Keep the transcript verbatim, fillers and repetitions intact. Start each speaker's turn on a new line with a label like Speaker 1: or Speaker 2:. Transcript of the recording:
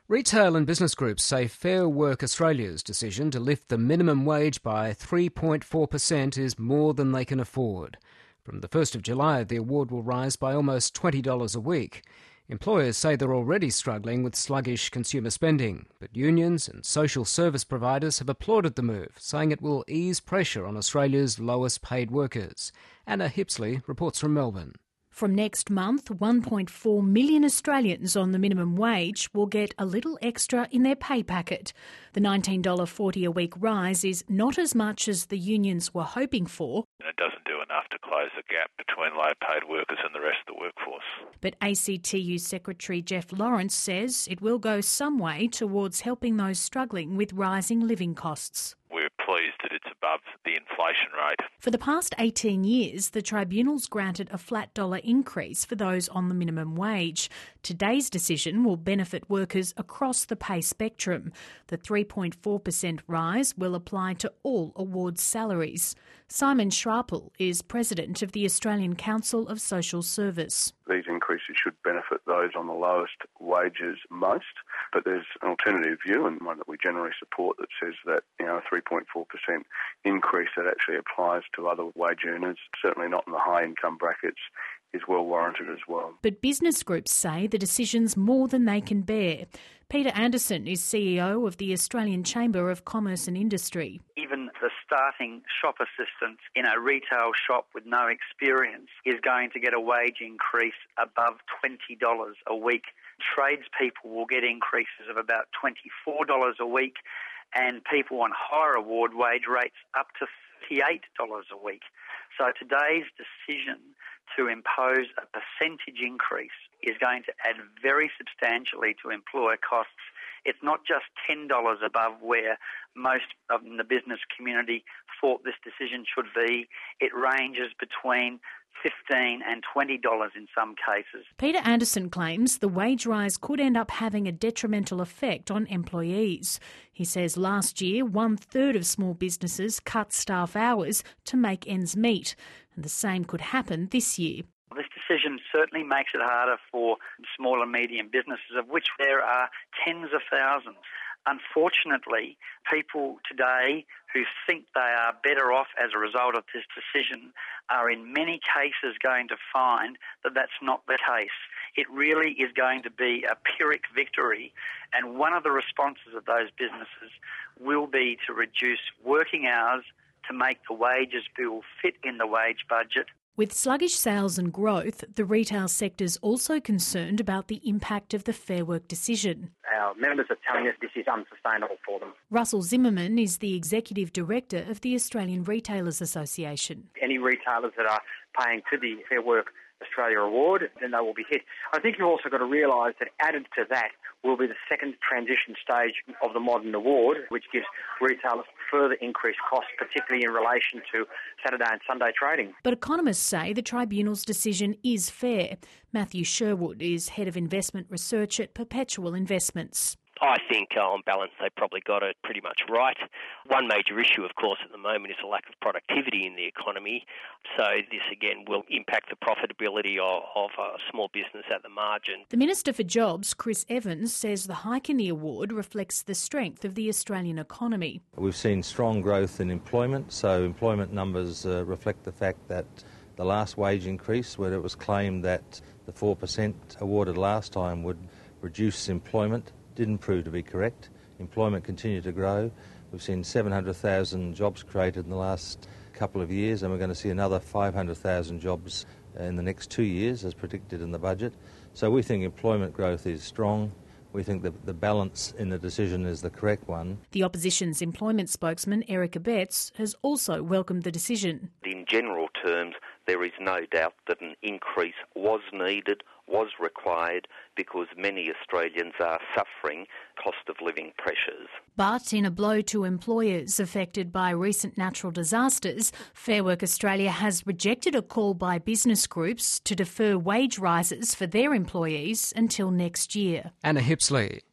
Speaker 1: Retail and business groups say Fair Work Australia's decision to lift the minimum wage by three point four percent is more than they can afford. From the first of July, the award will rise by almost twenty dollars a week. Employers say they're already struggling with sluggish consumer spending, but unions and social service providers have applauded the move, saying it will ease pressure on Australia's lowest paid workers. Anna Hipsley reports from Melbourne.
Speaker 2: From next month, one point four million Australians on the minimum wage will get a little extra in their pay packet. The nineteen dollars forty a week rise is not as much as the unions were hoping for.
Speaker 3: It doesn't do enough to close the gap between low-paid workers and the rest of the workforce.
Speaker 2: But A C T U Secretary Jeff Lawrence says it will go some way towards helping those struggling with rising living costs.
Speaker 3: We're pleased that it's above the inflation rate.
Speaker 2: For the past eighteen years, the tribunals granted a flat dollar increase for those on the minimum wage. Today's decision will benefit workers across the pay spectrum. The three point four percent rise will apply to all awards salaries. Simon Schrappel is president of the Australian Council of Social Service.
Speaker 4: These increases should benefit those on the lowest wages most, but there's an alternative view, and one that we generally support, that says that, you know, a three point four percent increase that actually applies to other wage earners, certainly not in the high income brackets, is well warranted as well.
Speaker 2: But business groups say the decision's more than they can bear. Peter Anderson is C E O of the Australian Chamber of Commerce and Industry.
Speaker 5: Even the starting shop assistant in a retail shop with no experience is going to get a wage increase above twenty dollars a week. Tradespeople will get increases of about twenty-four dollars a week, and people on higher award wage rates up to thirty-eight dollars a week. So today's decision to impose a percentage increase is going to add very substantially to employer costs. It's not just ten dollars above where most of the business community thought this decision should be. It ranges between fifteen dollars and twenty dollars in some cases.
Speaker 2: Peter Anderson claims the wage rise could end up having a detrimental effect on employees. He says last year, one-third of small businesses cut staff hours to make ends meet, and the same could happen this year.
Speaker 5: This decision certainly makes it harder for small and medium businesses, of which there are tens of thousands. Unfortunately, people today who think they are better off as a result of this decision are in many cases going to find that that's not the case. It really is going to be a Pyrrhic victory, and one of the responses of those businesses will be to reduce working hours to make the wages bill fit in the wage budget.
Speaker 2: With sluggish sales and growth, the retail sector's also concerned about the impact of the Fair Work decision.
Speaker 6: Our members are telling us this is unsustainable for them.
Speaker 2: Russell Zimmerman is the Executive Director of the Australian Retailers Association.
Speaker 6: Any retailers that are paying to the Fair Work Australia Award, then they will be hit. I think you've also got to realise that added to that will be the second transition stage of the modern award, which gives retailers further increased costs, particularly in relation to Saturday and Sunday trading.
Speaker 2: But economists say the tribunal's decision is fair. Matthew Sherwood is Head of Investment Research at Perpetual Investments.
Speaker 7: I think uh, on balance they probably got it pretty much right. One major issue, of course, at the moment is a lack of productivity in the economy. So this, again, will impact the profitability of, of a small business at the margin.
Speaker 2: The Minister for Jobs, Chris Evans, says the hike in the award reflects the strength of the Australian economy.
Speaker 8: We've seen strong growth in employment, so employment numbers uh, reflect the fact that the last wage increase, where it was claimed that the four percent awarded last time would reduce employment, didn't prove to be correct. Employment continued to grow. We've seen seven hundred thousand jobs created in the last couple of years, and we're going to see another five hundred thousand jobs in the next two years as predicted in the budget. So we think employment growth is strong. We think that the balance in the decision is the correct one.
Speaker 2: The opposition's employment spokesman, Eric Abetz, has also welcomed the decision.
Speaker 9: In general terms, there is no doubt that an increase was needed, was required, because many Australians are suffering cost of living pressures.
Speaker 2: But in a blow to employers affected by recent natural disasters, Fair Work Australia has rejected a call by business groups to defer wage rises for their employees until next year.
Speaker 1: Anna Hipsley.